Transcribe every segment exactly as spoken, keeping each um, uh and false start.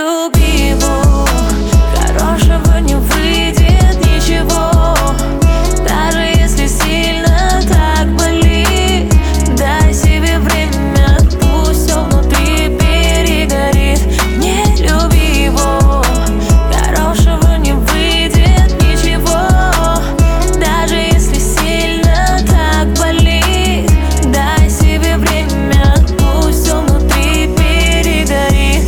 люби его, хорошего не выйдет ничего. Даже если сильно так болит, дай себе время, пусть все внутри перегорит. Не люби его, хорошего не выйдет ничего. Даже если сильно так болит, дай себе время, пусть все внутри перегорит.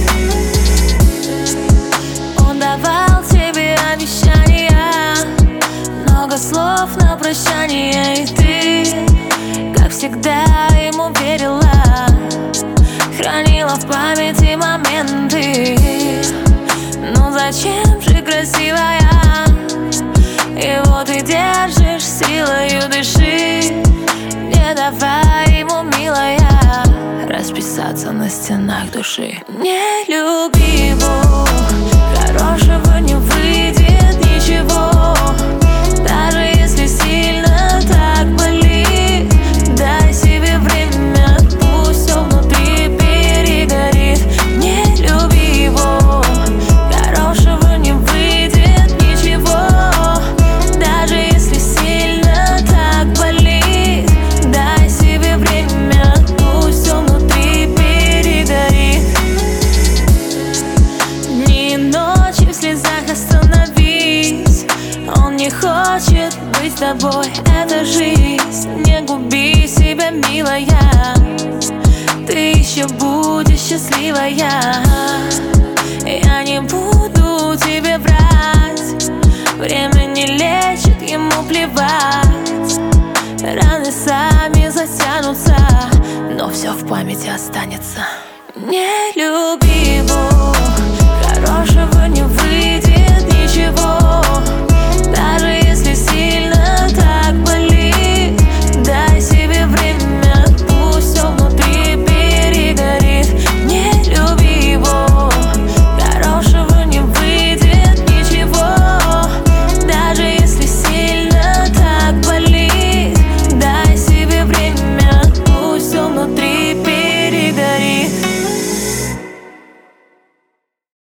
Он давал тебе обещания, много слов на прощание, и ты, как всегда, ему верила, хранила в памяти моменты. Ну зачем же красивая? И вот ты держишь силою дыши, не давай ему, милая, расписаться на стенах души. Не люби его, хорошего не выйдет ничего. Даже если сильно так болит, дай себе время, пусть все внутри перегорит. Не люби его, хорошего не выйдет ничего. Даже если сильно так болит, дай себе время, пусть все внутри перегорит. Дни и ночи в слезах остановись, он не хочет быть с тобой, это жизнь. Не губи себя, милая, ты еще будешь счастливая. Я не буду тебе врать, время не лечит, ему плевать. Раны сами затянутся, но все в памяти останется. Не люби